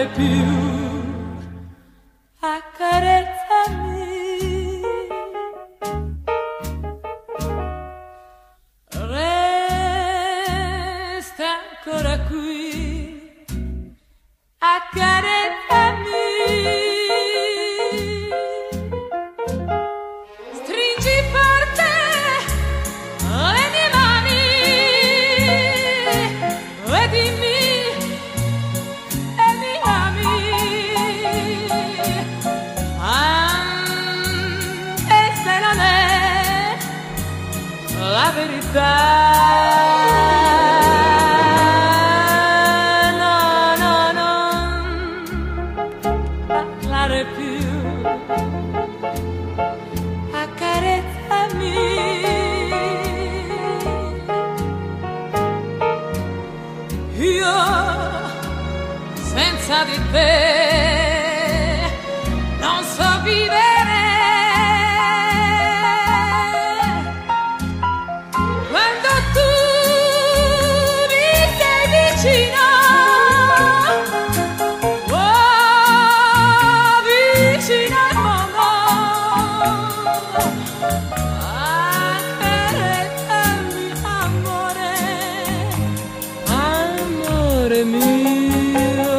parlare più, accarezzami, resta ancora qui, accarezzami, stringi forte le mie mani e dimmi e mi ami, anche se non è la verità. Io senza di te non so vivere. Quando tu mi sei vicino, oh, vicino al mondo, accarezzami amore, amore mio,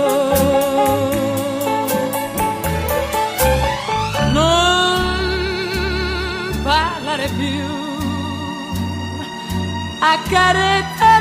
non parlare più, accarezzami.